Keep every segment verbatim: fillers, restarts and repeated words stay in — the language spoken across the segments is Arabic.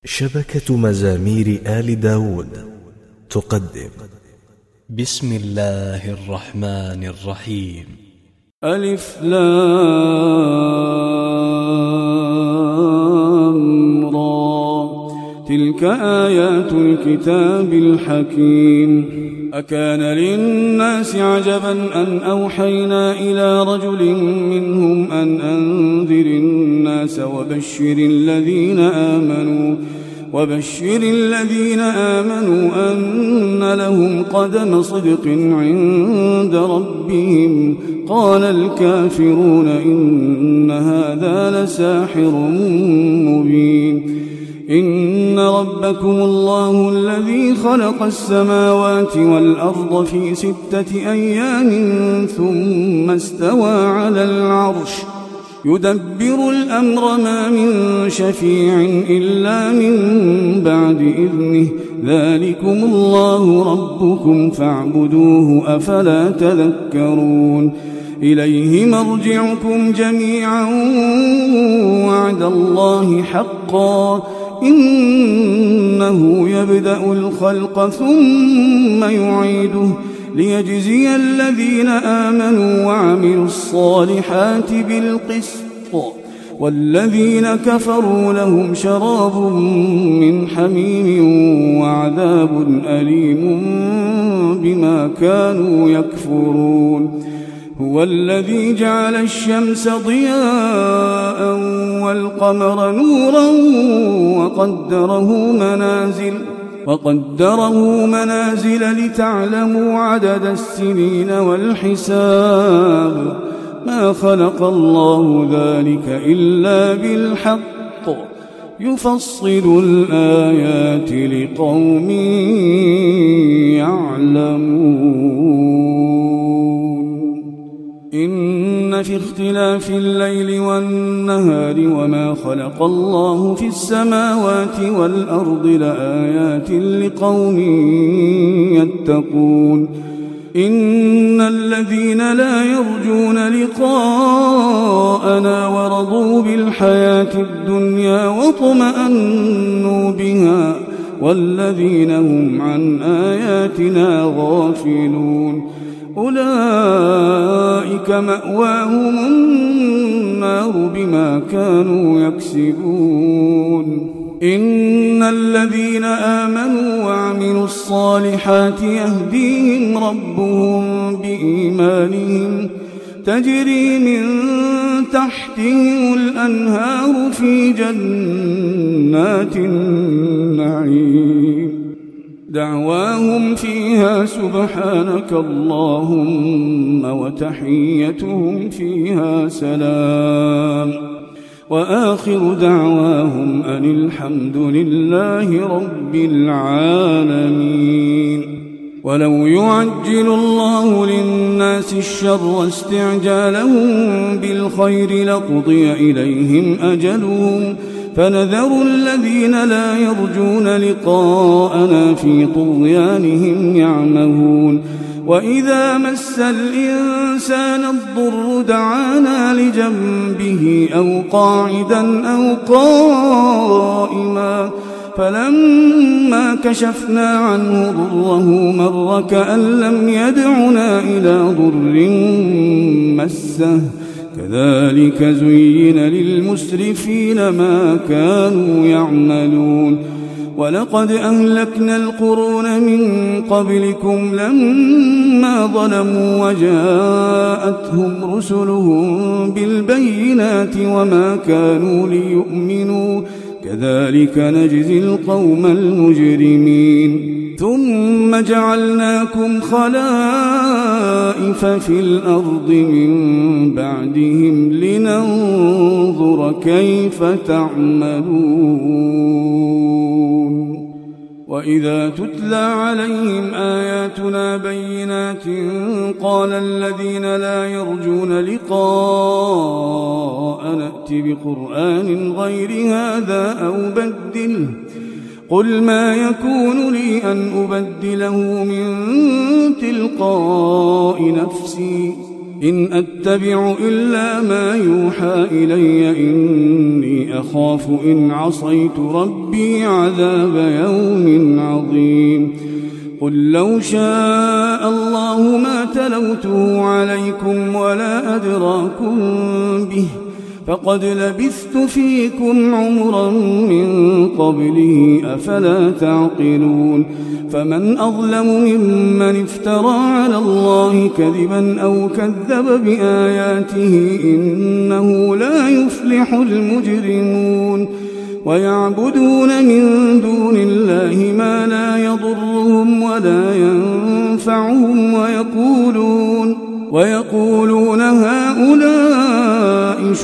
شبكة مزامير آل داود تقدم بسم الله الرحمن الرحيم. ألف لام را، تلك آيات الكتاب الحكيم. أكان للناس عجبا أن أوحينا إلى رجل منهم أن أنذر الناس وبشر الذين آمنوا وبشر الذين آمنوا أن لهم قدم صدق عند ربهم. قال الكافرون إن هذا لساحر مبين. إن ربكم الله الذي خلق السماوات والأرض في ستة أيام ثم استوى على العرش يدبر الأمر ما من شفيع إلا من بعد إذنه. ذلكم الله ربكم فاعبدوه أفلا تذكرون. إليه مرجعكم جميعا وعد الله حقا إنه يبدأ الخلق ثم يعيده ليجزي الذين آمنوا وعملوا الصالحات بالقسط والذين كفروا لهم شراب من حميم وعذاب أليم بما كانوا يكفرون. هو الذي جعل الشمس ضياء والقمر نورا وقدره منازل وقدره منازل لتعلموا عدد السنين والحساب. ما خلق الله ذلك إلا بالحق يفصل الآيات لقوم يعلمون. إن في اختلاف الليل والنهار وما خلق الله في السماوات والأرض لآيات لقوم يتقون. إن الذين لا يرجون لقاءنا ورضوا بالحياة الدنيا واطمأنوا بها والذين هم عن آياتنا غافلون أولئك مأواهم النار بما كانوا يكسبون. إن الذين آمنوا وعملوا الصالحات يهديهم ربهم بإيمانهم تجري من تحتهم الأنهار في جنات النعيم. دعواهم فيها سبحانك اللهم وتحيتهم فيها سلام وآخر دعواهم أن الحمد لله رب العالمين. ولو يعجل الله للناس الشر استعجالهم بالخير لقضي إليهم أجلهم فنذر الذين لا يرجون لقاءنا في طغيانهم يعمهون. وإذا مس الإنسان الضر دعانا لجنبه أو قاعدا أو قائما فلما كشفنا عنه ضره مر كأن لم يدعنا إلى ضر مسه. كذلك زين للمسرفين ما كانوا يعملون. ولقد أهلكنا القرون من قبلكم لما ظلموا وجاءتهم رسلهم بالبينات وما كانوا ليؤمنوا كذلك نجزي القوم المجرمين. ثم جعلناكم خلائف في الأرض من بعدهم لننظر كيف تعملون. وإذا تتلى عليهم آياتنا بينات قال الذين لا يرجون لقاء نأت بقرآن غير هذا أو بدله قل ما يكون لي أن أبدله من تلقاء نفسي إن أتبع إلا ما يوحى إلي إني أخاف إن عصيت ربي عذاب يوم عظيم قل لو شاء الله ما تلوته عليكم ولا أدراكم به فقد لبثت فيكم عمرا من قبله أفلا تعقلون فمن أظلم ممن افترى على الله كذبا أو كذب بآياته إنه لا يفلح المجرمون ويعبدون من دون الله ما لا يضرهم ولا ينفعهم ويقولون ويقولون هؤلاء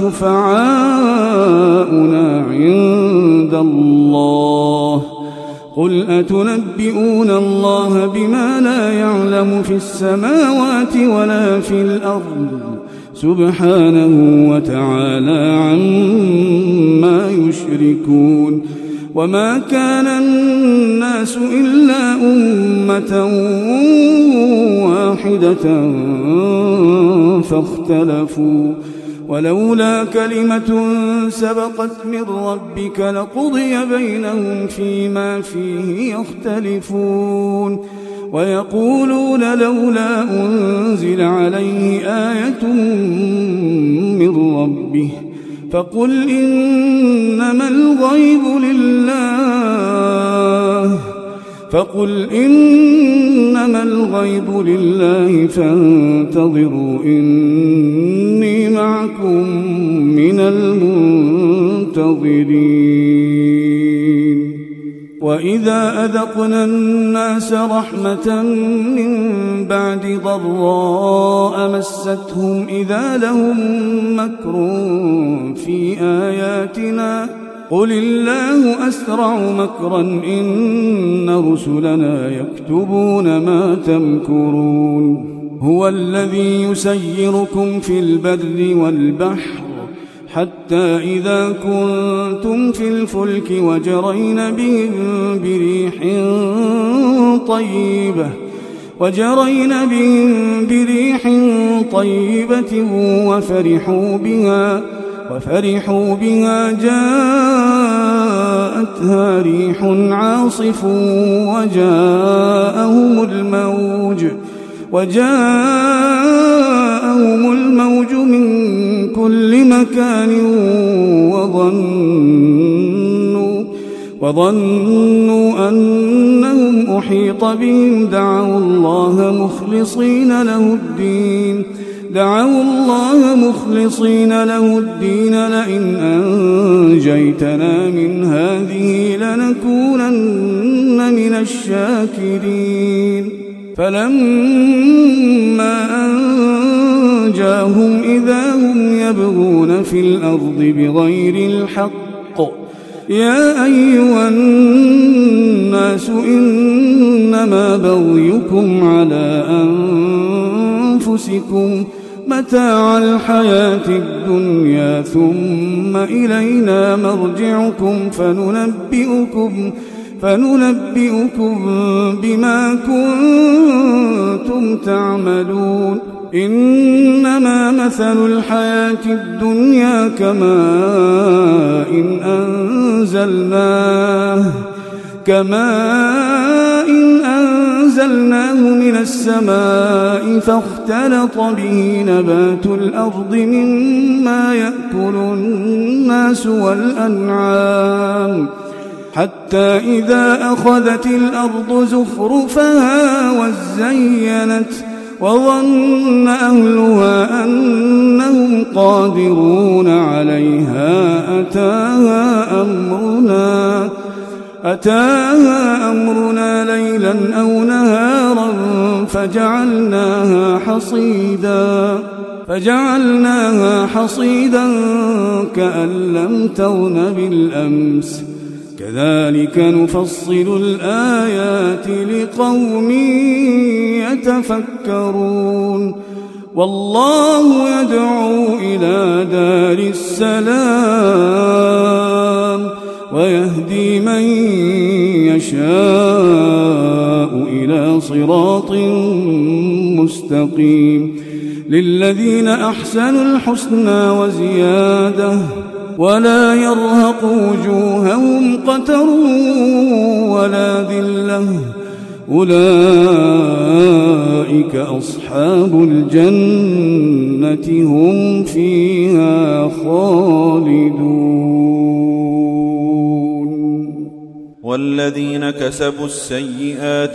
شفعاؤنا عند الله قل أتنبئون الله بما لا يعلم في السماوات ولا في الأرض سبحانه وتعالى عما يشركون وما كان الناس إلا أمة واحدة فاختلفوا ولولا كلمة سبقت من ربك لقضي بينهم فيما فيه يختلفون ويقولون لولا أنزل عليه آية من ربه فقل إنما الغيب لله فقل إنما الغيب لله فانتظروا إني معكم من المنتظرين وإذا أذقنا الناس رحمة من بعد ضراء مستهم إذا لهم مكر في آياتنا قل الله أسرع مكرا إن رسلنا يكتبون ما تمكرون هو الذي يسيركم في البر والبحر حتى إذا كنتم في الفلك وجرين بهم بريح طيبة وجرين بهم بريح طيبة وفرحوا بها وفرحوا بها جاءتها ريح عاصف وجاءهم الموج وجاءهم الموج من كل مكان وظنوا وظنوا أنهم أحيط بهم دعوا الله مخلصين له الدين دعوا الله مخلصين له الدين لئن أنجيتنا من هذه لنكونن من الشاكرين فلما أنجاهم إذا هم يبغون في الأرض بغير الحق يا أيها الناس إنما بغيكم على أنفسكم متاع الحياة الدنيا ثم إلينا مرجعكم فننبئكم فننبئكم بما كنتم تعملون إنما مثل الحياة الدنيا كماء إن أنزلناه كماء إن أنزلناه من السماء فاختلط به نبات الأرض مما يأكل الناس والأنعام حتى إذا أخذت الأرض زخرفها وزينت وظن أهلها أنهم قادرون عليها أتاها أمرنا أتاها أمرنا ليلا أو نهارا فجعلناها حصيدا فجعلناها حصيدا كأن لم تغن بالأمس كذلك نفصل الآيات لقوم يتفكرون والله يدعو إلى دار السلام ويهدي من يشاء إلى صراط مستقيم للذين أحسنوا الحسنى وزيادة ولا يرهق وجوههم قتر ولا ذلة أولئك أصحاب الجنة هم فيها خالدون. والذين كسبوا السيئات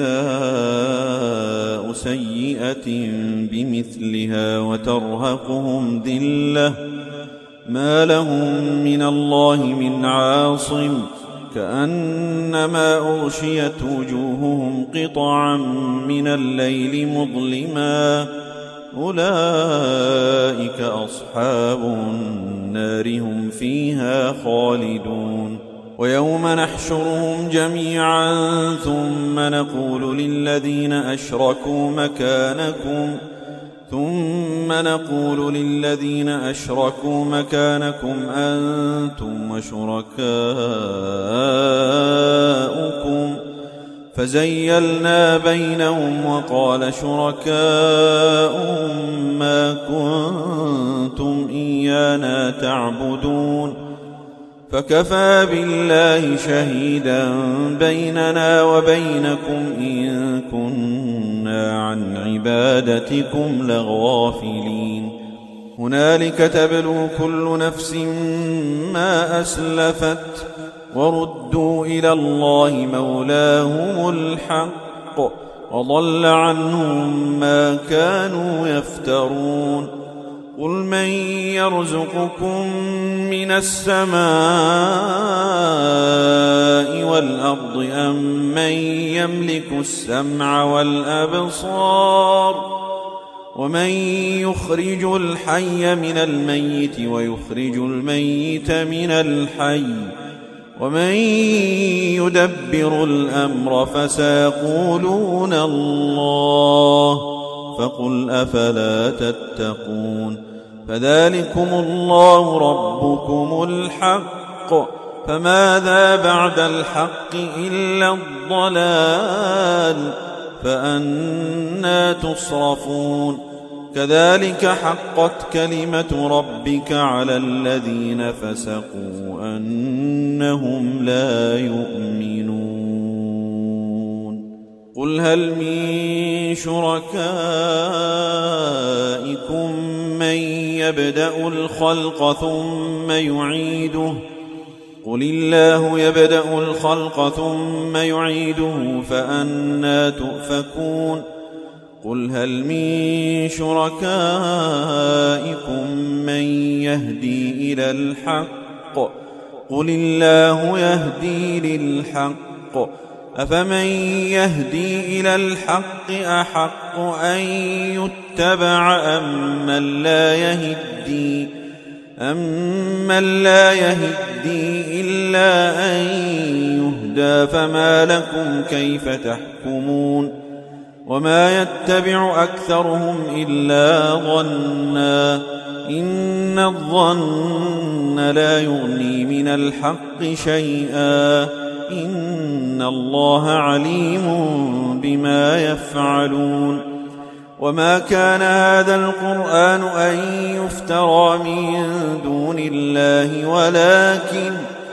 جزاء سيئة بمثلها وترهقهم ذلة ما لهم من الله من عاصم كأنما أغشيت وجوههم قطعا من الليل مظلما أولئك أصحاب النار هم فيها خالدون. ويوم نحشرهم جميعا ثم نقول للذين أشركوا مكانكم ثم نقول للذين أشركوا مكانكم أنتم وشركاؤكم فزيلنا بينهم وقال شركاؤهم ما كنتم إيانا تعبدون فكفى بالله شهيدا بيننا وبينكم إن كنا عن عبادتكم لغافلين. هنالك تبلو كل نفس ما أسلفت وردوا إلى الله مولاهم الحق وضل عنهم ما كانوا يفترون. قل من يرزقكم من السماء والأرض أم من يملك السمع والأبصار ومن يخرج الحي من الميت ويخرج الميت من الحي ومن يدبر الأمر فسيقولون الله فقل أفلا تتقون. فذلكم الله ربكم الحق فماذا بعد الحق إلا الضلال فأنى تصرفون. كذلك حقت كلمة ربك على الذين فسقوا أنهم لا يؤمنون. قل هل من شركائكم من يبدأ الخلق ثم يعيده قل الله يبدأ الخلق ثم يعيده فأنى تؤفكون. قل هل من شركائكم من يهدي إلى الحق قل الله يهدي للحق أفمن يهدي إلى الحق أحق أن يتبع أم من لا يهدي أمن لا يهدي إلا أن يهدى فما لكم كيف تحكمون. وما يتبع أكثرهم إلا ظنا إن الظن لا يغني من الحق شيئا إن الله عليم بما يفعلون. وما كان هذا القرآن أن يفترى من دون الله ولكن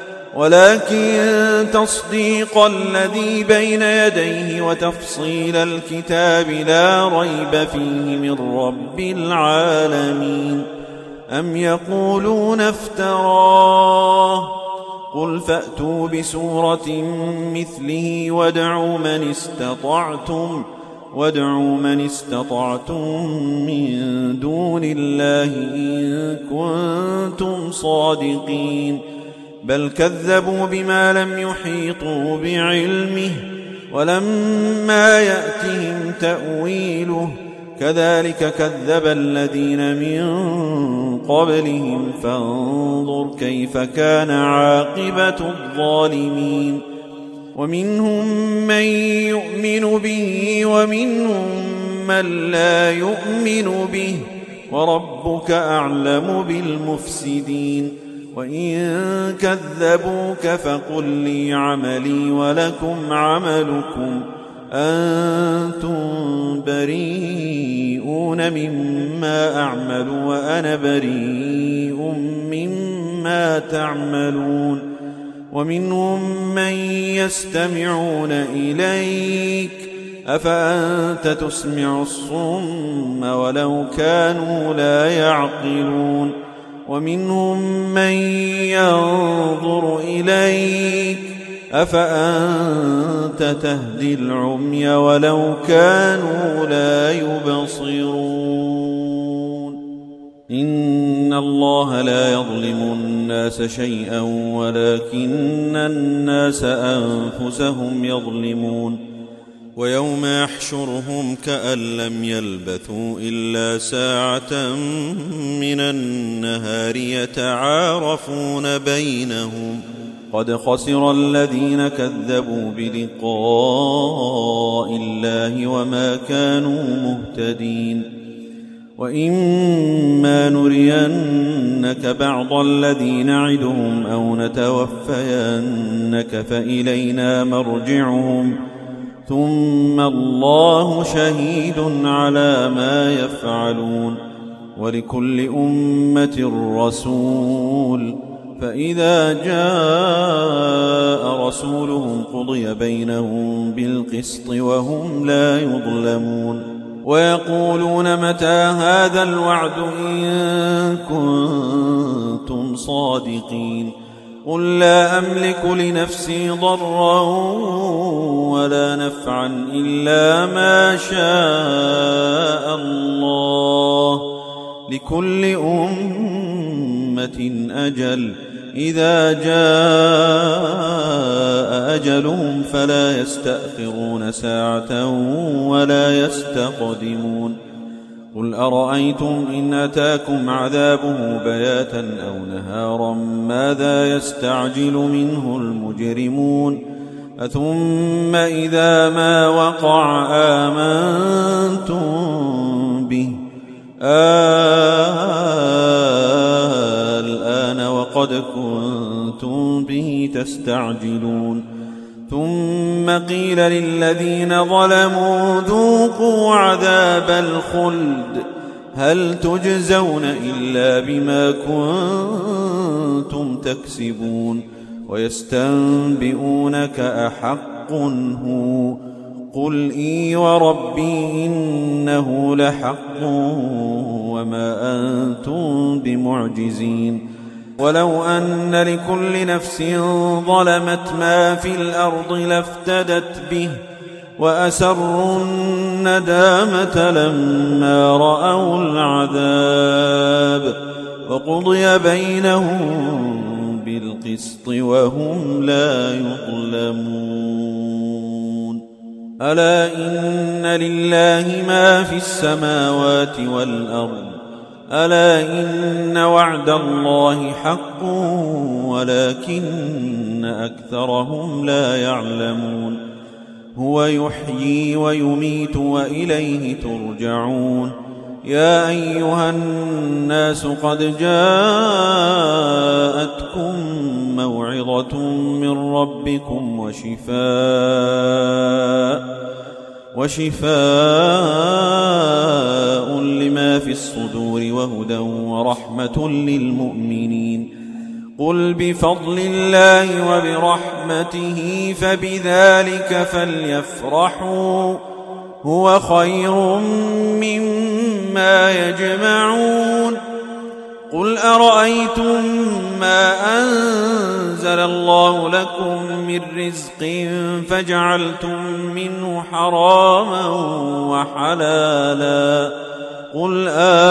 ولكن تصديق الذي بين يديه وتفصيل الكتاب لا ريب فيه من رب العالمين. أم يقولون افتراه قل فأتوا بسورة مثله وادعوا من استطعتم وادعوا من استطعتم من دون الله إن كنتم صادقين. بل كذبوا بما لم يحيطوا بعلمه ولما يأتهم تأويله كذلك كذب الذين من قبلهم فانظر كيف كان عاقبة الظالمين. ومنهم من يؤمن به ومنهم من لا يؤمن به وربك أعلم بالمفسدين. وإن كذبوك فقل لي عملي ولكم عملكم أنتم بريئون مما أعمل وأنا بريء مما تعملون ومنهم من يستمعون إليك أفأنت تسمع الصم ولو كانوا لا يعقلون ومنهم من ينظر إليك أفأنت تهدي العمي ولو كانوا لا يبصرون إن الله لا يظلم الناس شيئا ولكن الناس أنفسهم يظلمون ويوم يحشرهم كأن لم يلبثوا إلا ساعة من النهار يتعارفون بينهم قد خسر الذين كذبوا بلقاء الله وما كانوا مهتدين وإما نرينك بعض الذي نعدهم أو نتوفينك فإلينا مرجعهم ثم الله شهيد على ما يفعلون ولكل أمة رسول فإذا جاء رسولهم قضي بينهم بالقسط وهم لا يظلمون ويقولون متى هذا الوعد إن كنتم صادقين قل لا أملك لنفسي ضرا ولا نفعا إلا ما شاء الله لكل أمة أجل إذا جاء أجلهم فلا يستأخرون ساعة ولا يستقدمون قل أرأيتم إن أتاكم عذابه بياتا أو نهارا ماذا يستعجل منه المجرمون أثم إذا ما وقع آمنتم به الآن وقد كنتم به تستعجلون ثم قيل للذين ظلموا ذوقوا عذاب الخلد هل تجزون إلا بما كنتم تكسبون ويستنبئونك أحق هو قل إي وربي إنه لحق وما أنتم بمعجزين ولو أن لكل نفس ظلمت ما في الأرض لافتدت به وأسروا الندامة لما رأوا العذاب وقضي بينهم بالقسط وهم لا يظلمون ألا إن لله ما في السماوات والأرض ألا إن وعد الله حق ولكن أكثرهم لا يعلمون هو يحيي ويميت وإليه ترجعون يا أيها الناس قد جاءتكم موعظة من ربكم وشفاء وشفاء لما في الصدور وهدى ورحمة للمؤمنين قل بفضل الله وبرحمته فبذلك فليفرحوا هو خير مما يجمعون قل أرأيتم ما أنزل الله لكم من رزق فجعلتم منه حراما وحلالا قل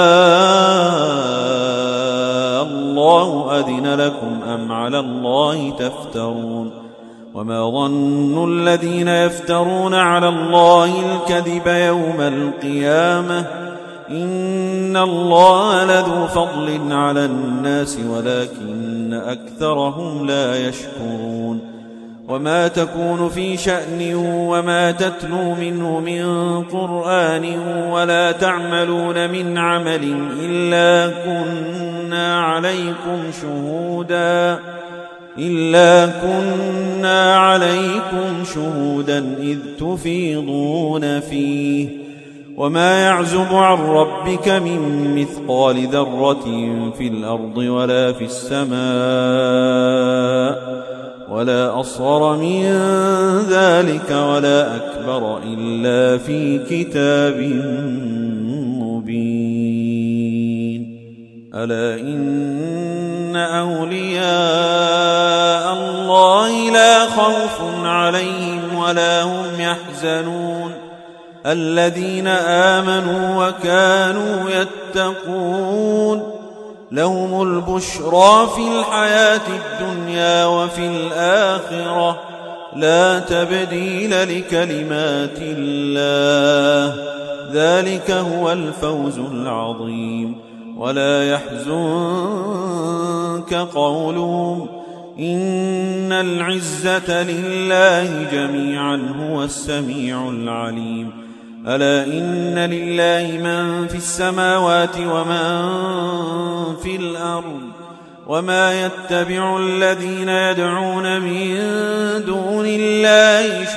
آه الله أذن لكم أم على الله تفترون وما ظن الذين يفترون على الله الكذب يوم القيامة إن الله لذو فضل على الناس ولكن أكثرهم لا يشكرون وما تكون في شأن وما تتلو منه من قرآن ولا تعملون من عمل إلا كنا عليكم شهودا إلا كنا عليكم شهودا إذ تفيضون فيه وما يعزب عن ربك من مثقال ذرة في الأرض ولا في السماء ولا أصغر من ذلك ولا أكبر إلا في كتاب مبين. ألا إن أولياء الله لا خوف عليهم ولا هم يحزنون الذين آمنوا وكانوا يتقون لهم البشرى في الحياة الدنيا وفي الآخرة لا تبديل لكلمات الله ذلك هو الفوز العظيم. ولا يحزنك قولهم إن العزة لله جميعا هو السميع العليم. ألا إن لله من في السماوات ومن في الأرض وما يتبع الذين يدعون من دون الله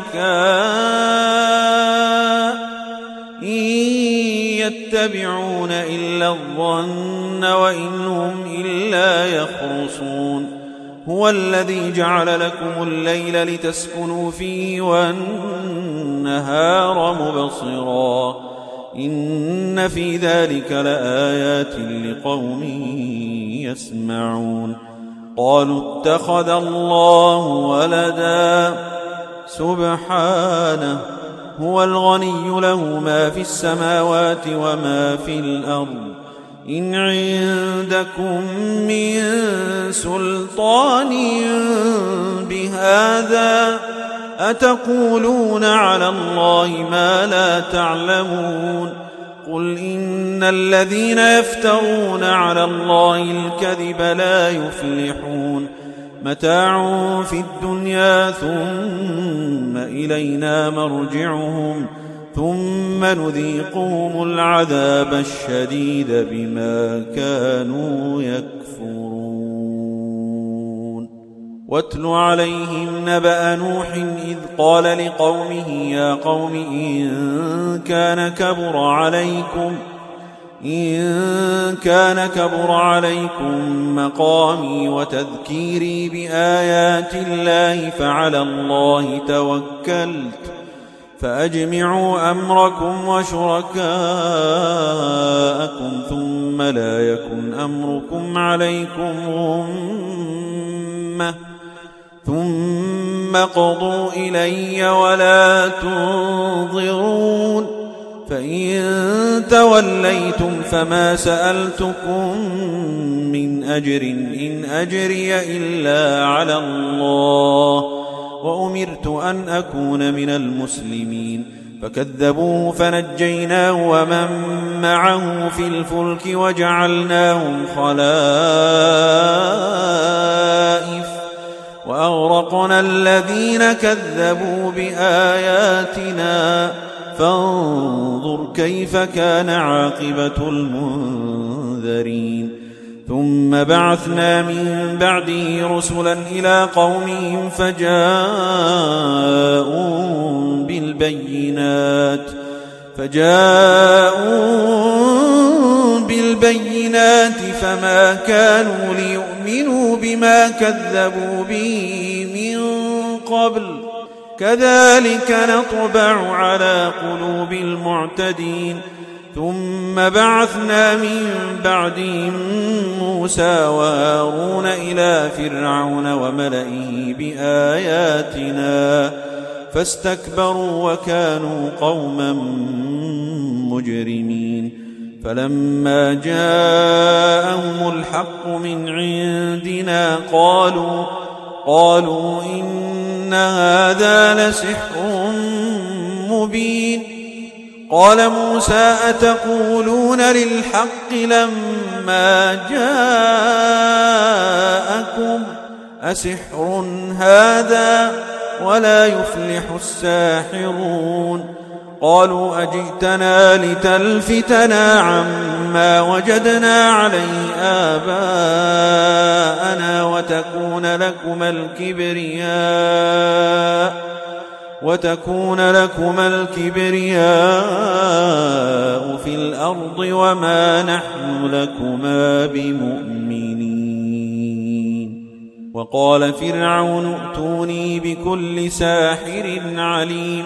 شركاء إن يتبعون إلا الظن وإن هم إلا يخرصون. هو الذي جعل لكم الليل لتسكنوا فيه والنهار مبصرا إن في ذلك لآيات لقوم يسمعون. قالوا اتخذ الله ولدا سبحانه هو الغني له ما في السماوات وما في الأرض إن عندكم من سلطان بهذا أتقولون على الله ما لا تعلمون. قل إن الذين يفترون على الله الكذب لا يفلحون متاع في الدنيا ثم إلينا مرجعهم ثم نذيقهم العذاب الشديد بما كانوا يكفرون. واتل عليهم نبأ نوح إذ قال لقومه يا قوم إن كان كبر عليكم إن كان كبر عليكم مقامي وتذكيري بآيات الله فعلى الله توكلت فأجمعوا أمركم وشركاءكم ثم لا يكن أمركم عليكم غمة ثم قضوا إلي ولا تنظرون. فإن توليتم فما سألتكم من أجر إن أجري إلا على الله وأمرت أن أكون من المسلمين. فكذبوه فنجيناه ومن معه في الفلك وجعلناهم خلائف وأغرقنا الذين كذبوا بآياتنا فانظر كيف كان عاقبة المنذرين. ثم بعثنا من بعده رسلا إلى قومهم فجاءوا بالبينات فجاءوا بالبينات فما كانوا ليؤمنوا بما كذبوا به من قبل كذلك نطبع على قلوب المعتدين. ثم بعثنا من بعدهم موسى وهارون إلى فرعون وملئه بآياتنا فاستكبروا وكانوا قوما مجرمين. فلما جاءهم الحق من عندنا قالوا قالوا إن هذا لسحر مبين. قال موسى أتقولون للحق لما جاءكم أسحر هذا ولا يفلح الساحرون. قالوا أجئتنا لتلفتنا عما وجدنا عليه آباءنا وتكون لكما الكبرياء وتكون لكما الكبرياء في الأرض وما نحن لكما بمؤمنين. وقال فرعون ائتوني بكل ساحر عليم.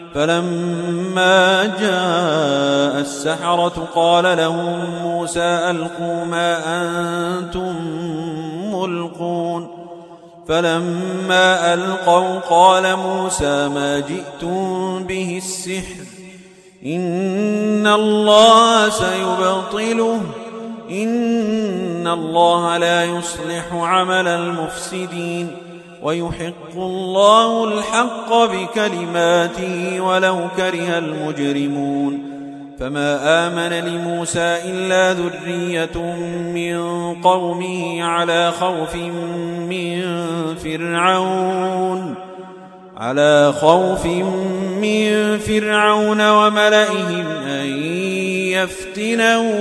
فلما جاء السحرة قال لهم موسى ألقوا ما أنتم ملقون. فلما ألقوا قال موسى ما جئتم به السحر إن الله سيبطله إن الله لا يصلح عمل المفسدين ويحق الله الحق بكلماته ولو كره المجرمون. فما آمن لموسى إلا ذرية من قومه على خوف من فرعون على خوف من فرعون وملئهم أن يفتنهم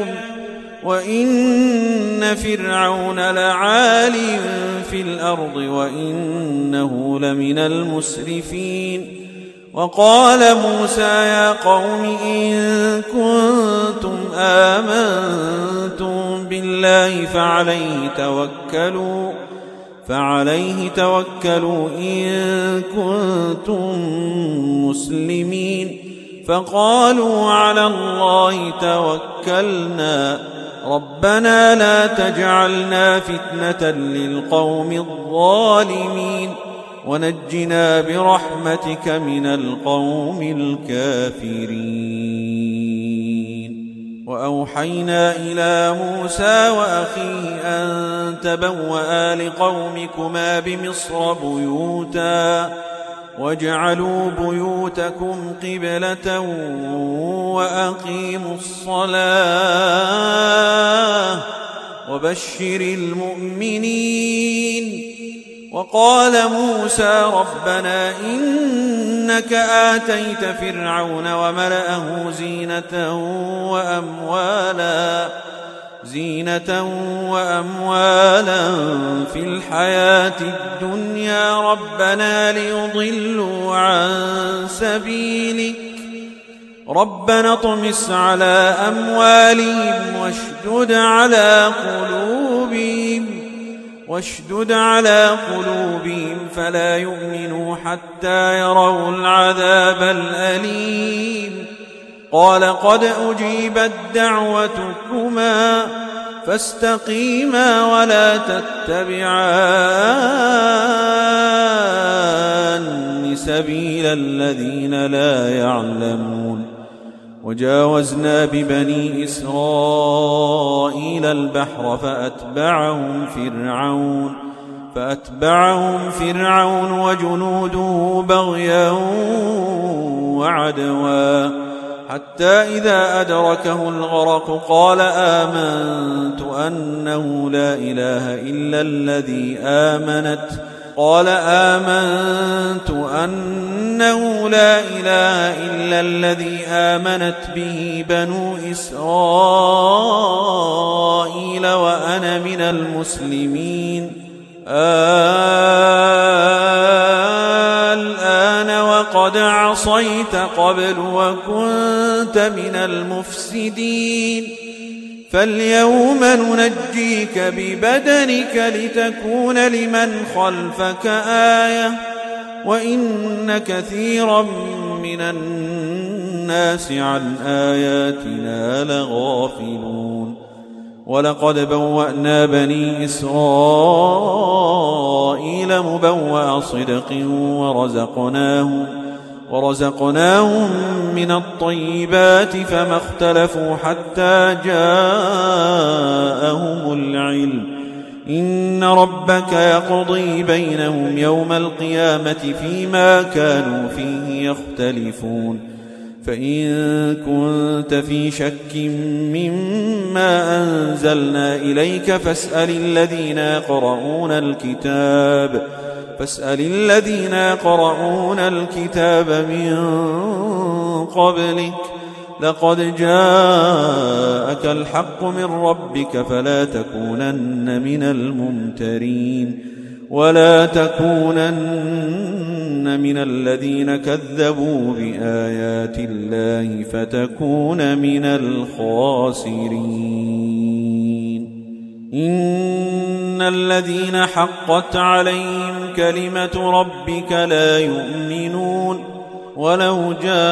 وإن فرعون لعال في الأرض وإنه لمن المسرفين. وقال موسى يا قوم إن كنتم آمنتم بالله فعليه توكلوا فعليه توكلوا إن كنتم مسلمين. فقالوا على الله توكلنا ربنا لا تجعلنا فتنة للقوم الظالمين ونجنا برحمتك من القوم الكافرين. وأوحينا إلى موسى وأخيه أن تبوأ لقومكما بمصر بيوتا واجعلوا بيوتكم قبلة وأقيموا الصلاة وبشر المؤمنين. وقال موسى ربنا إنك آتيت فرعون وملأه زينة وأموالا زينة وأموالا في الحياة الدنيا ربنا ليضلوا عن سبيلك ربنا اطمس على أموالهم واشدد على قلوبهم واشدد على قلوبهم فلا يؤمنوا حتى يروا العذاب الأليم. قال قد أجيبت دعوتكما فاستقيما ولا تتبعان سبيل الذين لا يعلمون. وجاوزنا ببني إسرائيل البحر فأتبعهم فرعون فأتبعهم فرعون وجنوده بغيا وعدوا حتى إذا أدركه الغرق قال آمنت أنه لا إله إلا الذي آمنت قال آمنت أنه لا إله إلا الذي آمنت به بنو إسرائيل وأنا من المسلمين. الآن وقد عصيت قبل وكنت من المفسدين فاليوم ننجيك ببدنك لتكون لمن خلفك آية وإن كثيرا من الناس عن آياتنا لغافلون. ولقد بوأنا بني إسرائيل مبوأ صدق ورزقناهم ورزقناهم من الطيبات فما اختلفوا حتى جاءهم العلم. إن ربك يقضي بينهم يوم القيامة فيما كانوا فيه يختلفون. فإن كنت في شك مما أنزلنا إليك فاسأل الذين يقرؤون الكتاب فاسأل الذين يقرؤون الكتاب من قبلك لقد جاءك الحق من ربك فلا تكونن من الممترين ولا تكونن من الذين كذبوا بآيات الله فتكون من الخاسرين. إن الذين حقت عليهم كلمة ربك لا يؤمنون ولو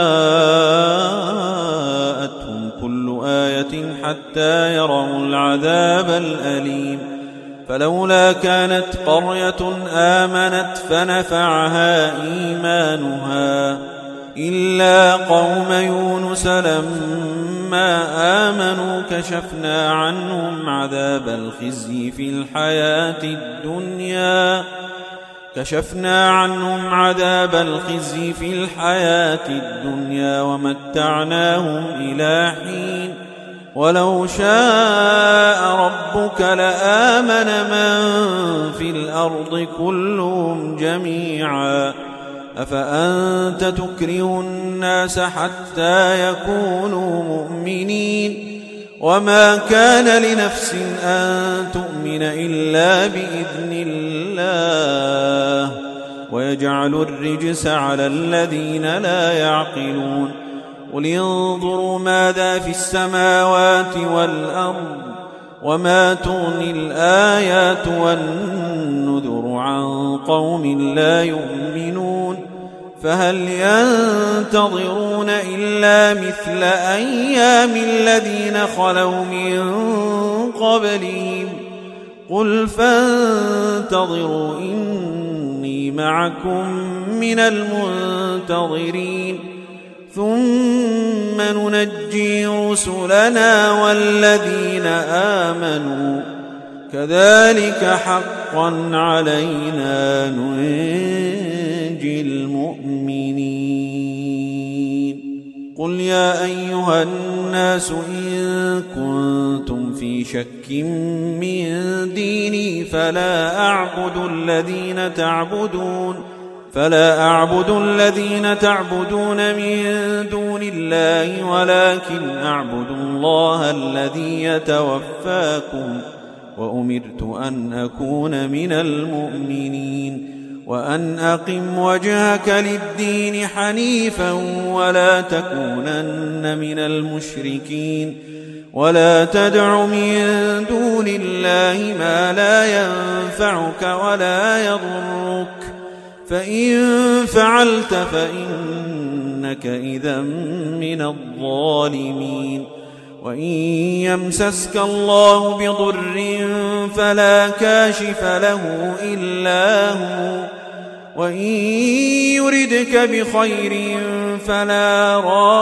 جاءتهم كل آية حتى يروا العذاب الأليم. فلولا كانت قرية آمنت فنفعها إيمانها إلا قوم يونس لما آمنوا كشفنا عنهم عذاب الخزي في الحياة الدنيا كشفنا عنهم عذاب الخزي في الحياة الدنيا ومتعناهم إلى حين ولو شاء ربك لآمن من في الأرض كلهم جميعا أفأنت تكره الناس حتى يكونوا مؤمنين وما كان لنفس أن تؤمن إلا بإذن الله ويجعل الرجس على الذين لا يعقلون. قل انظروا ماذا في السماوات والأرض وما تغني الآيات والنذر عن قوم لا يؤمنون فهل ينتظرون إلا مثل أيام الذين خلوا من قبلهم قل فانتظروا إني معكم من المنتظرين ثم ننجي رسلنا والذين آمنوا كذلك حقا علينا ننجي المؤمنين. قل يا أيها الناس إن كنتم في شك من ديني فلا أعبد الذين تعبدون فلا أعبد الذين تعبدون من دون الله ولكن أعبد الله الذي يتوفاكم وأمرت أن أكون من المؤمنين وأن أقم وجهك للدين حنيفا ولا تكونن من المشركين ولا تدع من دون الله ما لا ينفعك ولا يضرك فإن فعلت فإنك إذا من الظالمين. وإن يمسسك الله بضر فلا كاشف له إلا هو وإن يردك بخير فلا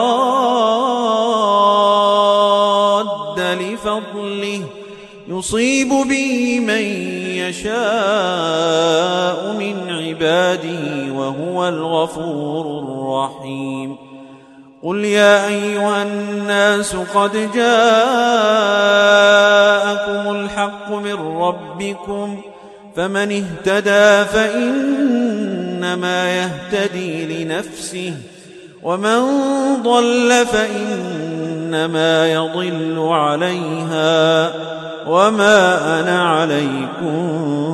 راد لفضله يصيب به من يشاء من عباده وهو الغفور الرحيم. قل يا أيها الناس قد جاءكم الحق من ربكم فمن اهتدى فإنما يهتدي لنفسه ومن ضل فإنما يضل عليها وما أنا عليكم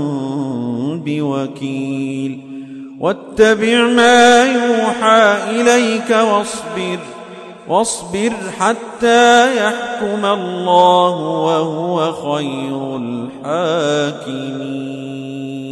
بوكيل. واتبع ما يوحى إليك واصبر واصبر حتى يحكم الله وهو خير الحاكمين.